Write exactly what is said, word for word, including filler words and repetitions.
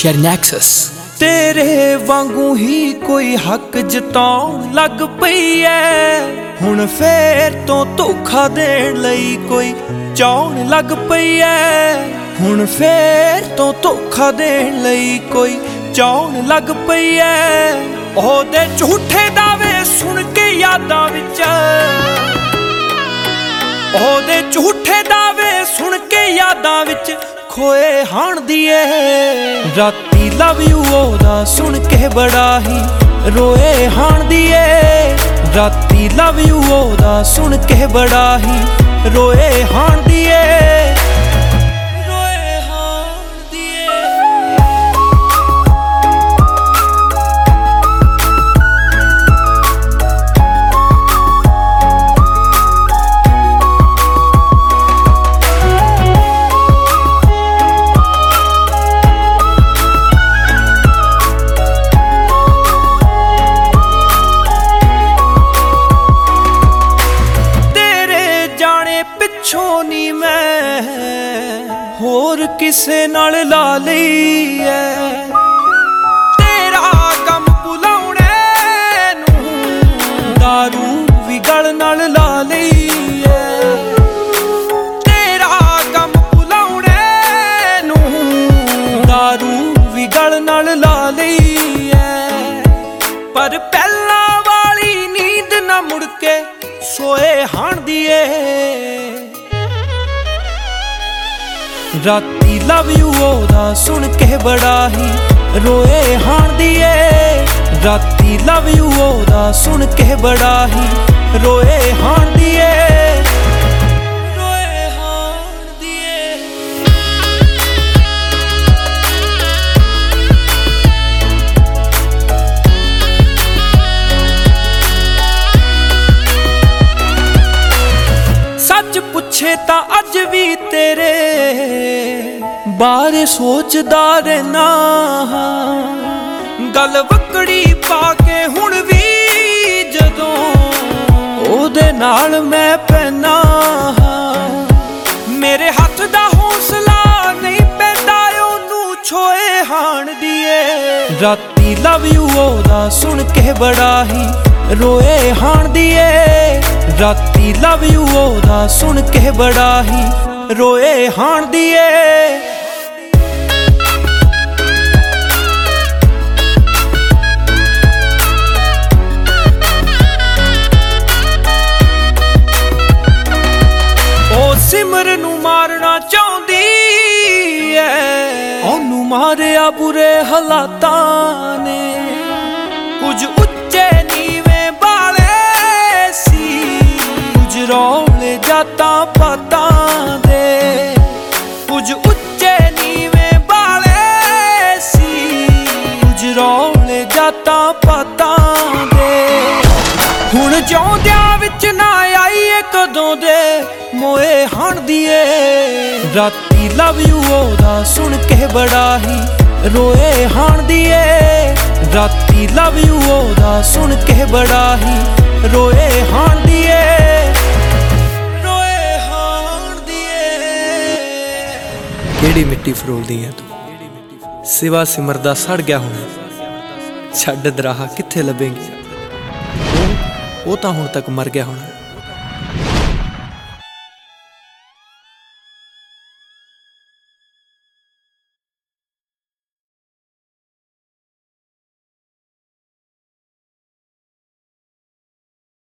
Shernexus तेरे वांगू ही कोई हक जताउण लग पई ऐ, हुण फेर तो धोखा देण लई कोई चाउण लग पई ऐ, हुण फेर तो धोखा देण लई कोई चाउण लग पई ऐ। ओहदे झूठे दावे सुन के यादां विच, ओहदे झूठे दावे सुन के यादां विच खोए हाणदी ऐ। राती लव यू ओहदा सुन के बड़ा ही रोए हाणदी ऐ। राती लव यू ओहदा सुन के बड़ा ही रोए हाणदी ऐ। रोए हाणदी ऐ। पिछों नी मैं होर किसे नाल ला लई ऐ, तेरा गम भुलाउणे नूं दारू भी गल नाल ला लई ऐ। तेरा गम भुलाउणे नूं दारू भी गल नाल ला लई ऐ। पर पहलां वाली नींद ना मुड़ के सोए हाणदी ऐ। राती लव यू ओहदा सुन के बड़ा ही रोए हाणदी ऐ। राती लव यू ओहदा सुन के बड़ा ही रोए हाणदी ऐ। रोए हाणदी ऐ। सच पुछे तां अज भी तेरे बारे सोचदा रहना, गल वकड़ी पा के हुण भी जदों ओहदे नाल मैं पैना। मेरे हथ दा हौसला नहीं पैंदा ओनू छोए हाणदी ऐ। राती लव यू ओहदा सुन के बड़ा ही रोए हाणदी ऐ। राती लव यू ओहदा सुन के बड़ा ही रोए हाणदी ऐ। ओ सिमर नू मारना चाहुंदी ऐ, ओनू मारिया बुरे हालातां ने। कुछ उच्चे नीवें बाले सी, कुछ रौले जातां पातां दे। कुछ उच्चे नीवें बाले सी, कुछ रौले जातां पातां दे। हुण जिउंदियां विच ना आई ऐ कदों दे मोए हाणदी ऐ। राती लव यू ओहदा सुन के बड़ा ही रोए हाणदी ऐ। राती लव यू ओहदा सुन के बड़ा ही रोए हाणदी ऐ। रोए हाणदी ऐ। केड़ी मिट्टी फरोलदी है तू, सिवा सिमरदा सड़ गया होना। छड्ड दराहा कित्थे लभेंगी, वो तां हुण तक मर गया होना।